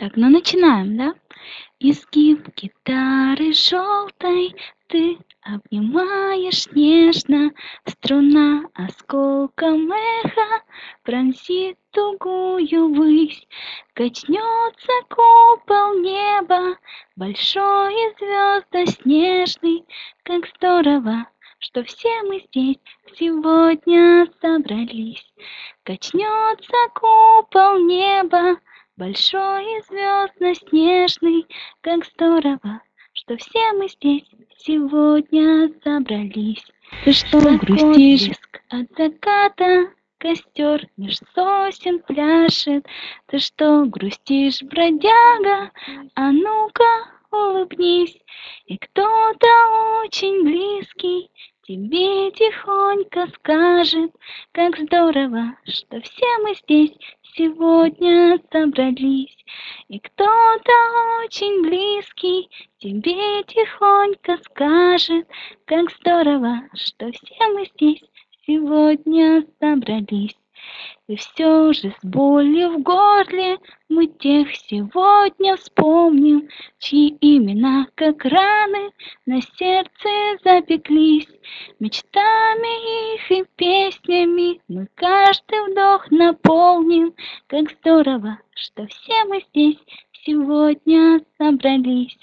Так, ну начинаем, да? Изгиб гитары желтой ты обнимаешь нежно, струна осколком эха пронзит тугую высь, качнется купол неба, большой и звездно-снежный, как здорово, что все мы здесь сегодня собрались. Качнется купол неба, большой и звездно-снежный, как здорово, что все мы здесь сегодня собрались. Ты что, грустишь? Отблеск от заката, костер меж сосен пляшет. Ты что, грустишь, бродяга? А ну-ка, улыбнись. И кто-то очень близкий тебе тихонько скажет, как здорово, что все мы здесь сегодня собрались. И кто-то очень близкий тебе тихонько скажет, как здорово, что все мы здесь сегодня собрались. И все же с болью в горле мы тех сегодня вспомним, чьи имена, как раны, на сердце запеклись. Мечтами их и песнями мы каждый вдох наполним, как здорово, что все мы здесь сегодня собрались.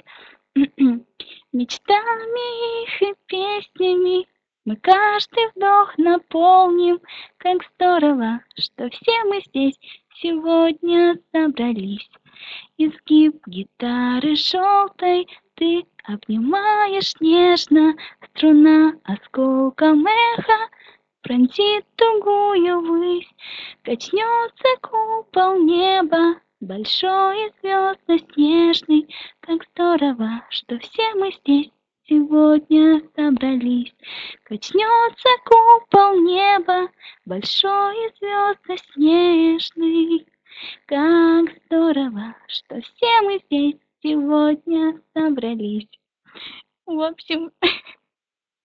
Мечтами их и песнями мы каждый вдох наполним, как здорово, что все мы здесь сегодня собрались. Изгиб гитары желтой ты обнимаешь нежно, струна осколком эха пронзит тугую высь, качнется купол неба, большой и звездно-снежный, как здорово, что все мы здесь сегодня собрались. Качнется купол неба, большой и звездно-снежный, как здорово, что все мы здесь сегодня собрались. В общем,